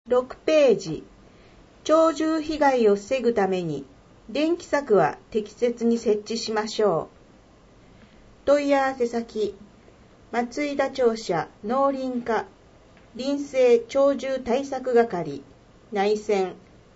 6ページ、鳥獣被害を防ぐために電気柵は適切に設置しましょう。問い合わせ先、松井田庁舎農林課林生鳥獣対策係内線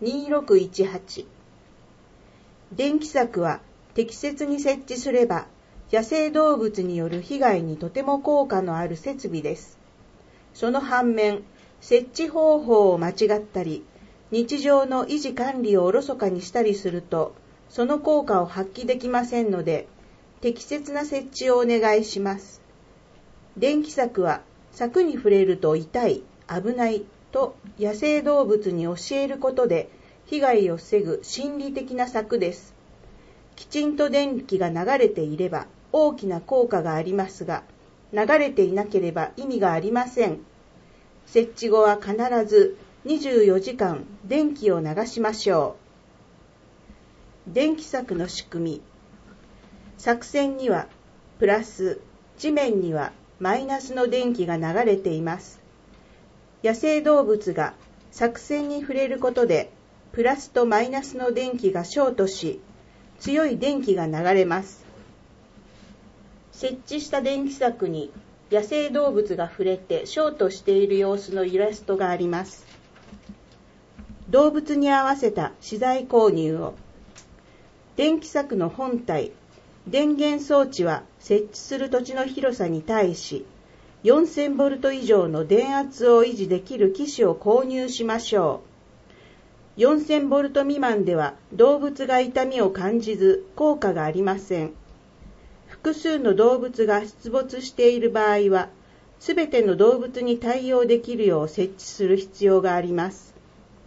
2618。電気柵は適切に設置すれば野生動物による被害にとても効果のある設備です。その反面、設置方法を間違ったり、日常の維持管理をおろそかにしたりすると、その効果を発揮できませんので、適切な設置をお願いします。電気柵は柵に触れると痛い、危ないと野生動物に教えることで被害を防ぐ心理的な柵です。きちんと電気が流れていれば大きな効果がありますが、流れていなければ意味がありません。設置後は必ず24時間電気を流しましょう。電気柵の仕組み。柵線にはプラス、地面にはマイナスの電気が流れています。野生動物が柵線に触れることで、プラスとマイナスの電気がショートし、強い電気が流れます。設置した電気柵に野生動物が触れてショートしている様子のイラストがあります。動物に合わせた資材購入を。電気柵の本体、電源装置は設置する土地の広さに対し、4000ボルト以上の電圧を維持できる機種を購入しましょう。4000ボルト未満では動物が痛みを感じず効果がありません。複数の動物が出没している場合は、すべての動物に対応できるよう設置する必要があります。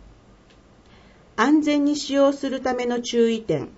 安全に使用するための注意点。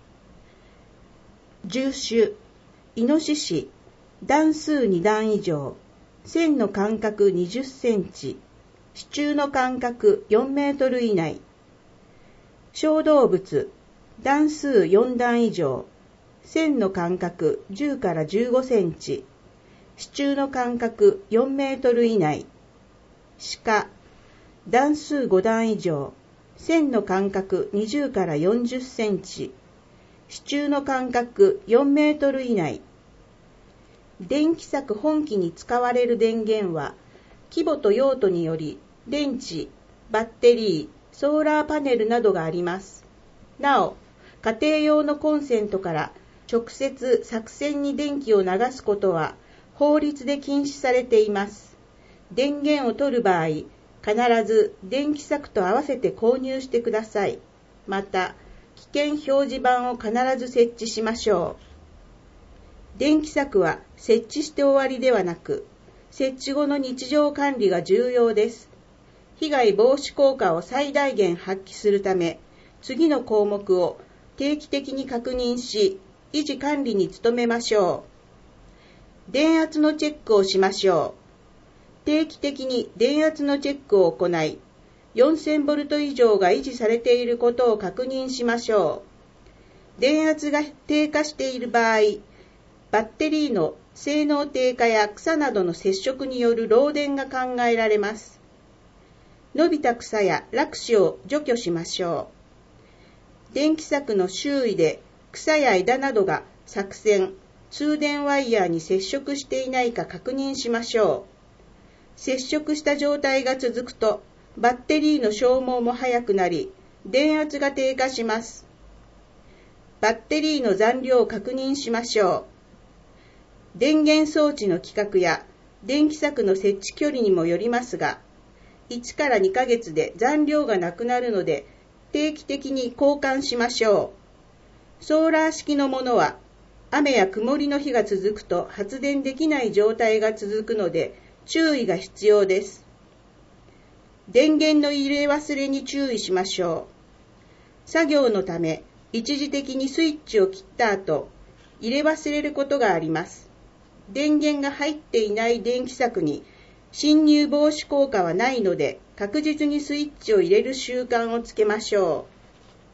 獣種、イノシシ、段数2段以上、線の間隔20センチ、支柱の間隔4メートル以内。小動物、段数4段以上、線の間隔10から15センチ、支柱の間隔4メートル以内。鹿、段数5段以上、線の間隔20から40センチ、支柱の間隔4メートル以内。電気柵本機に使われる電源は、規模と用途により、電池、バッテリー、ソーラーパネルなどがあります。なお、家庭用のコンセントから直接柵線に電気を流すことは法律で禁止されています。電源を取る場合、必ず電気柵と合わせて購入してください。また、危険表示板を必ず設置しましょう。電気柵は設置して終わりではなく、設置後の日常管理が重要です。被害防止効果を最大限発揮するため、次の項目を定期的に確認し、維持管理に努めましょう。電圧のチェックをしましょう。定期的に電圧のチェックを行い、4000ボルト以上が維持されていることを確認しましょう。電圧が低下している場合、バッテリーの性能低下や草などの接触による漏電が考えられます。伸びた草や落枝を除去しましょう。電気柵の周囲で草や枝などが柵線、通電ワイヤーに接触していないか確認しましょう。接触した状態が続くと、バッテリーの消耗も早くなり、電圧が低下します。バッテリーの残量を確認しましょう。電源装置の規格や電気柵の設置距離にもよりますが、1から2ヶ月で残量がなくなるので、定期的に交換しましょう。ソーラー式のものは、雨や曇りの日が続くと発電できない状態が続くので、注意が必要です。電源の入れ忘れに注意しましょう。作業のため、一時的にスイッチを切った後、入れ忘れることがあります。電源が入っていない電気柵に、侵入防止効果はないので、確実にスイッチを入れる習慣をつけましょう。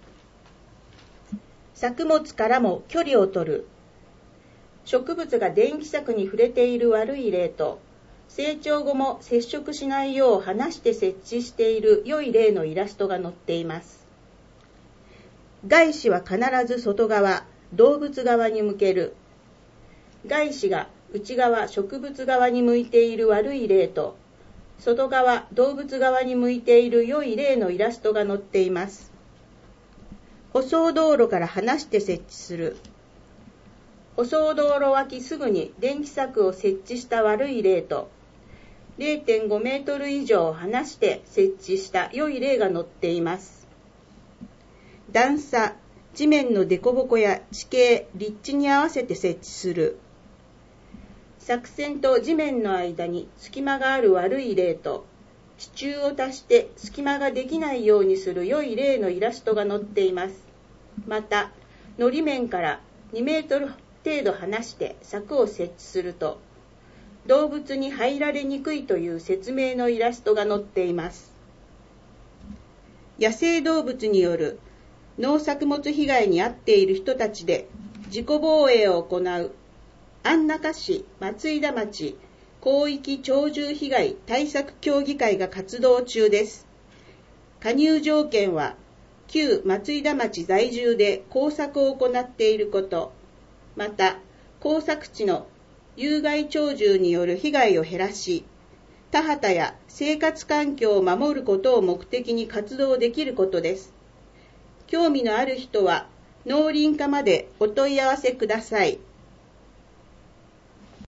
作物からも距離を取る。植物が電気柵に触れている悪い例と、 成長後も接触しないよう離して設置している良い例のイラストが載っています。外視は必ず外側、動物側に向ける。外視が内側、植物側に向いている悪い例と、外側、動物側に向いている良い例のイラストが載っています。舗装道路から離して設置する。舗装道路脇すぐに電気柵を設置した悪い例と、0.5 メートル以上離して設置した良い例が載っています。段差、地面の凸凹や地形、立地に合わせて設置する。柵線と地面の間に隙間がある悪い例と、支柱を足して隙間ができないようにする良い例のイラストが載っています。また、のり面から2メートル程度離して柵を設置すると、動物に入られにくいという説明のイラストが載っています。野生動物による農作物被害に遭っている人たちで自己防衛を行う安中市松井田町広域鳥獣被害対策協議会が活動中です。加入条件は旧松井田町在住で工作を行っていること、また工作地の有害鳥獣による被害を減らし、田畑や生活環境を守ることを目的に活動できることです。興味のある人は農林課までお問い合わせください。